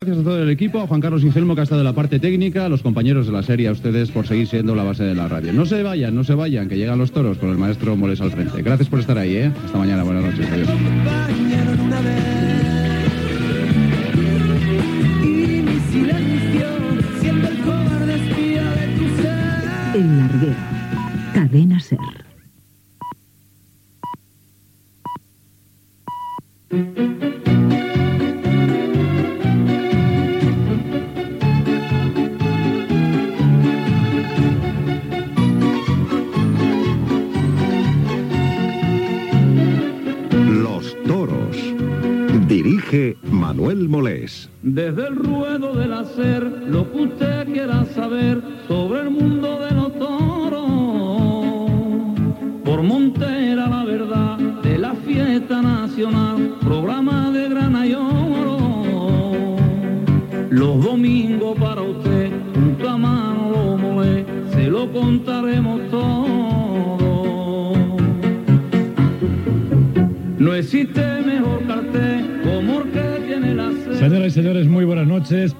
gracias a todo el equipo, a Juan Carlos Ingelmo, que ha estado en la parte técnica, a los compañeros de la serie, a ustedes por seguir siendo la base de la radio. No se vayan, que llegan los toros con el maestro Moles al frente. Gracias por estar ahí, ¿eh? Hasta mañana, buenas noches, adiós. El Larguero, Cadena Ser. Los toros. Dirige Manuel Molés. Desde el ruedo del hacer, lo que usted quiera saber sobre el mundo de los toros. Por Montera, la verdad de la fiesta nacional, programa de grana y oro. Los domingos para usted, junto a Manolo Molés, se lo contaremos todo. No existe mejor cartel como el que tiene la... Señoras y señores, muy buenas noches.